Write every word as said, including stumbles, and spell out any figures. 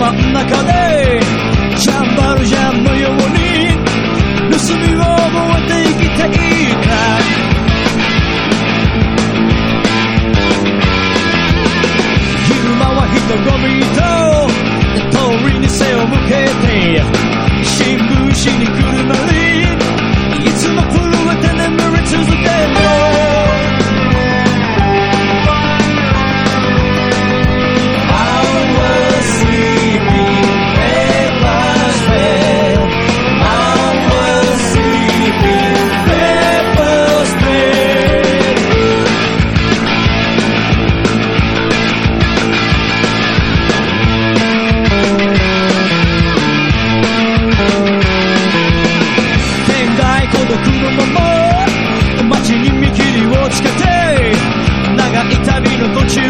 真ん中でチャンバルジャンのように盗みを覚えて